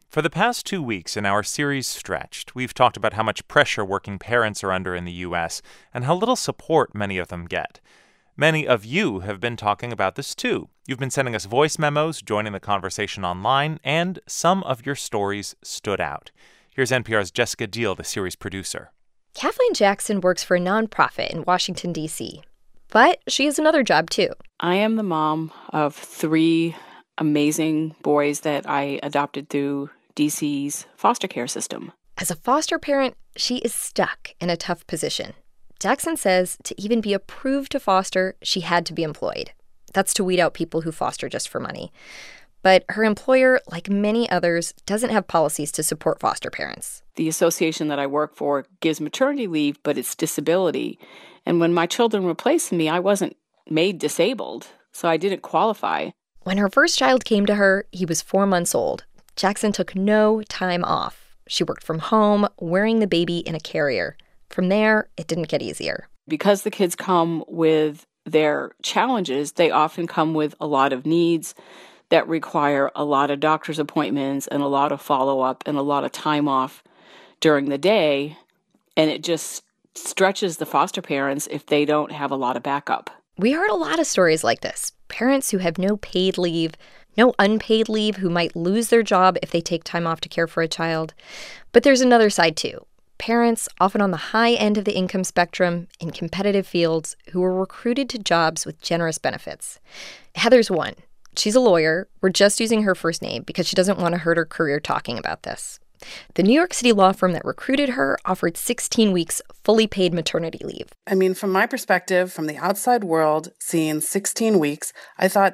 For the past 2 weeks in our series Stretched, we've talked about how much pressure working parents are under in the U.S. and how little support many of them get. Many of you have been talking about this too. You've been sending us voice memos, joining the conversation online, and some of your stories stood out. Here's NPR's Jessica Deal, the series producer. Kathleen Jackson works for a nonprofit in Washington, D.C., but she has another job too. I am the mom of 3 amazing boys that I adopted through DC's foster care system. As a foster parent, she is stuck in a tough position. Jackson says to even be approved to foster, she had to be employed. That's to weed out people who foster just for money. But her employer, like many others, doesn't have policies to support foster parents. The association that I work for gives maternity leave, but it's disability. And when my children were placed in me, I wasn't made disabled, so I didn't qualify. When her first child came to her, he was 4 months old. Jackson took no time off. She worked from home, wearing the baby in a carrier. From there, it didn't get easier. Because the kids come with their challenges, they often come with a lot of needs that require a lot of doctor's appointments and a lot of follow-up and a lot of time off during the day. And it just stretches the foster parents if they don't have a lot of backup. We heard a lot of stories like this. Parents who have no paid leave, no unpaid leave, who might lose their job if they take time off to care for a child. But there's another side too. Parents, often on the high end of the income spectrum, in competitive fields, who were recruited to jobs with generous benefits. Heather's one. She's a lawyer. We're just using her first name because she doesn't want to hurt her career talking about this. The New York City law firm that recruited her offered 16 weeks fully paid maternity leave. I mean, from my perspective, from the outside world, seeing 16 weeks, I thought,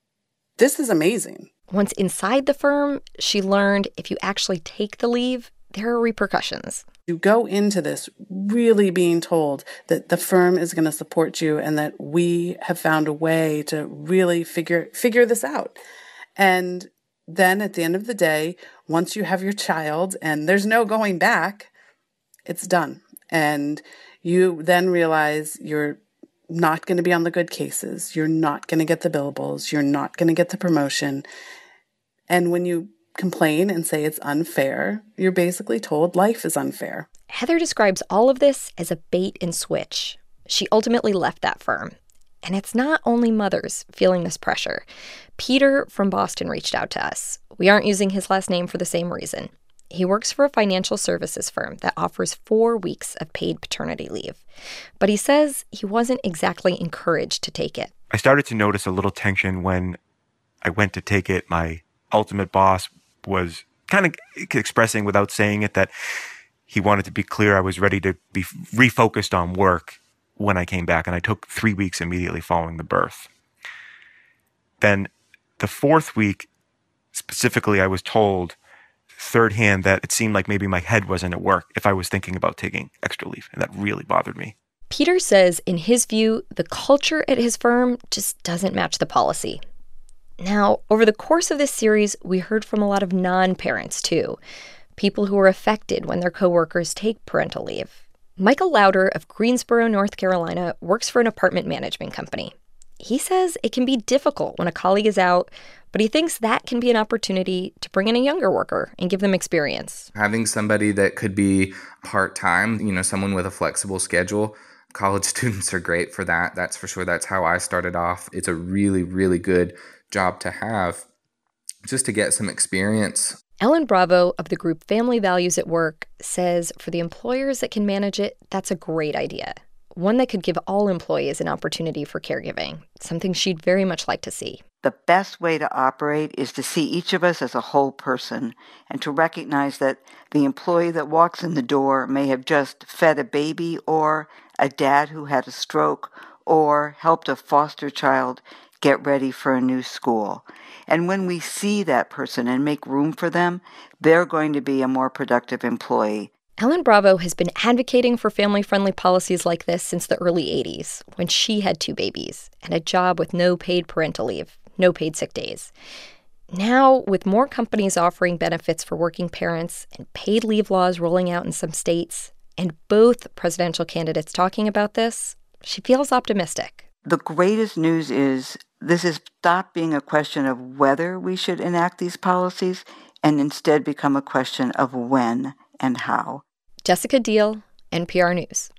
this is amazing. Once inside the firm, she learned if you actually take the leave, there are repercussions. You go into this really being told that the firm is going to support you and that we have found a way to really figure this out. And then at the end of the day, once you have your child and there's no going back, it's done. And you then realize you're not going to be on the good cases. You're not going to get the billables. You're not going to get the promotion. And when you complain and say it's unfair, you're basically told life is unfair. Heather describes all of this as a bait and switch. She ultimately left that firm. And it's not only mothers feeling this pressure. Peter from Boston reached out to us. We aren't using his last name for the same reason. He works for a financial services firm that offers 4 weeks of paid paternity leave. But he says he wasn't exactly encouraged to take it. I started to notice a little tension when I went to take it. My ultimate boss was kind of expressing without saying it that he wanted to be clear I was ready to be refocused on work when I came back. And I took 3 weeks immediately following the birth. Then the 4th week, specifically, I was told third hand that it seemed like maybe my head wasn't at work if I was thinking about taking extra leave. And that really bothered me. Peter says, in his view, the culture at his firm just doesn't match the policy. Now, over the course of this series, we heard from a lot of non-parents, too. People who are affected when their coworkers take parental leave. Michael Lauder of Greensboro, North Carolina, works for an apartment management company. He says it can be difficult when a colleague is out, but he thinks that can be an opportunity to bring in a younger worker and give them experience. Having somebody that could be part-time, someone with a flexible schedule, college students are great for that. That's for sure. That's how I started off. It's a really, really good job to have just to get some experience. Ellen Bravo of the group Family Values at Work says for the employers that can manage it, that's a great idea. One that could give all employees an opportunity for caregiving, something she'd very much like to see. The best way to operate is to see each of us as a whole person and to recognize that the employee that walks in the door may have just fed a baby or a dad who had a stroke or helped a foster child get ready for a new school. And when we see that person and make room for them, they're going to be a more productive employee. Ellen Bravo has been advocating for family-friendly policies like this since the early 80s, when she had 2 babies and a job with no paid parental leave, no paid sick days. Now, with more companies offering benefits for working parents and paid leave laws rolling out in some states, and both presidential candidates talking about this, she feels optimistic. The greatest news is this has stopped being a question of whether we should enact these policies, and instead become a question of when and how. Jessica Deal, NPR News.